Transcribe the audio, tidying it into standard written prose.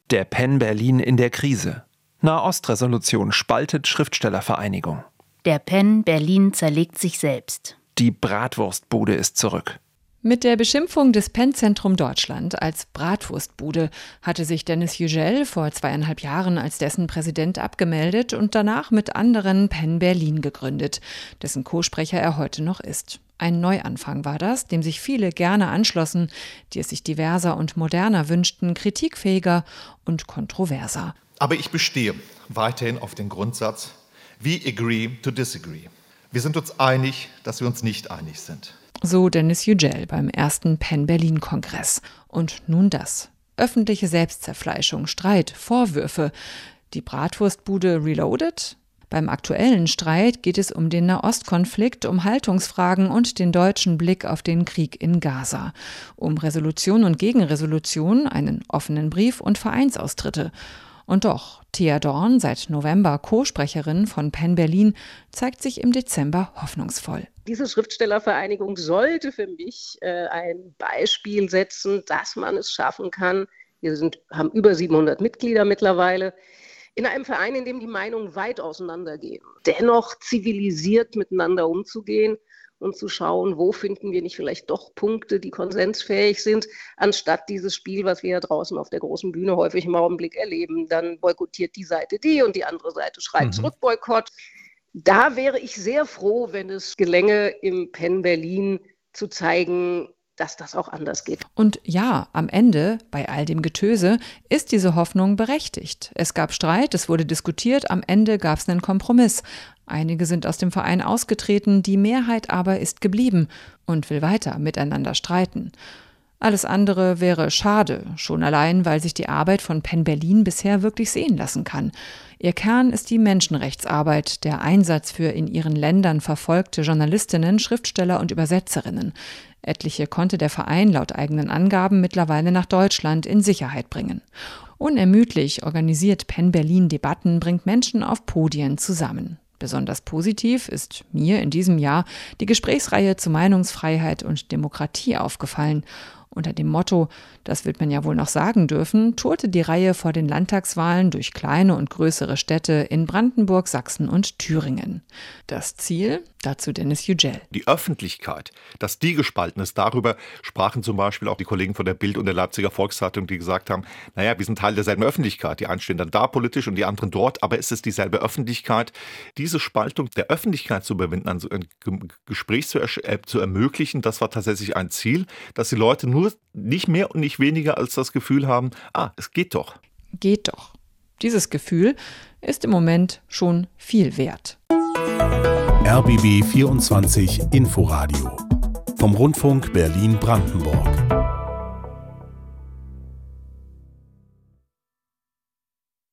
Der PEN Berlin in der Krise. Nahostresolution spaltet Schriftstellervereinigung. Der PEN Berlin zerlegt sich selbst. Die Bratwurstbude ist zurück. Mit der Beschimpfung des PEN-Zentrum Deutschland als Bratwurstbude hatte sich Denis Yücel vor 2,5 Jahren als dessen Präsident abgemeldet und danach mit anderen PEN Berlin gegründet, dessen Co-Sprecher er heute noch ist. Ein Neuanfang war das, dem sich viele gerne anschlossen, die es sich diverser und moderner wünschten, kritikfähiger und kontroverser. Aber ich bestehe weiterhin auf den Grundsatz, we agree to disagree. Wir sind uns einig, dass wir uns nicht einig sind. So Denis Yücel beim ersten PEN Berlin-Kongress. Und nun das. Öffentliche Selbstzerfleischung, Streit, Vorwürfe. Die Bratwurstbude reloaded? Beim aktuellen Streit geht es um den Nahostkonflikt, um Haltungsfragen und den deutschen Blick auf den Krieg in Gaza. Um Resolution und Gegenresolution, einen offenen Brief und Vereinsaustritte. Und doch, Thea Dorn, seit November Co-Sprecherin von PEN Berlin, zeigt sich im Dezember hoffnungsvoll. Diese Schriftstellervereinigung sollte für mich ein Beispiel setzen, dass man es schaffen kann. Wir haben über 700 Mitglieder mittlerweile. In einem Verein, in dem die Meinungen weit auseinandergehen, dennoch zivilisiert miteinander umzugehen und zu schauen, wo finden wir nicht vielleicht doch Punkte, die konsensfähig sind, anstatt dieses Spiel, was wir ja draußen auf der großen Bühne häufig im Augenblick erleben. Dann boykottiert die Seite die und die andere Seite schreibt zurück Boykott. Da wäre ich sehr froh, wenn es gelänge, im PEN Berlin zu zeigen, dass das auch anders geht. Und ja, am Ende, bei all dem Getöse, ist diese Hoffnung berechtigt. Es gab Streit, es wurde diskutiert, am Ende gab es einen Kompromiss. Einige sind aus dem Verein ausgetreten, die Mehrheit aber ist geblieben und will weiter miteinander streiten. Alles andere wäre schade, schon allein, weil sich die Arbeit von PEN Berlin bisher wirklich sehen lassen kann. Ihr Kern ist die Menschenrechtsarbeit, der Einsatz für in ihren Ländern verfolgte Journalistinnen, Schriftsteller und Übersetzerinnen. Etliche konnte der Verein laut eigenen Angaben mittlerweile nach Deutschland in Sicherheit bringen. Unermüdlich organisiert PEN Berlin Debatten, bringt Menschen auf Podien zusammen. Besonders positiv ist mir in diesem Jahr die Gesprächsreihe zu Meinungsfreiheit und Demokratie aufgefallen. Unter dem Motto, das wird man ja wohl noch sagen dürfen, tourte die Reihe vor den Landtagswahlen durch kleine und größere Städte in Brandenburg, Sachsen und Thüringen. Das Ziel? Dazu Denis Yücel. Die Öffentlichkeit, dass die gespalten ist, darüber sprachen zum Beispiel auch die Kollegen von der Bild und der Leipziger Volkszeitung, die gesagt haben, naja, wir sind Teil derselben Öffentlichkeit. Die einen stehen dann da politisch und die anderen dort, aber es ist dieselbe Öffentlichkeit. Diese Spaltung der Öffentlichkeit zu überwinden, also ein Gespräch zu ermöglichen, das war tatsächlich ein Ziel, dass die Leute nur nicht mehr und nicht weniger als das Gefühl haben, es geht doch. Geht doch. Dieses Gefühl ist im Moment schon viel wert. RBB 24 Inforadio vom Rundfunk Berlin-Brandenburg.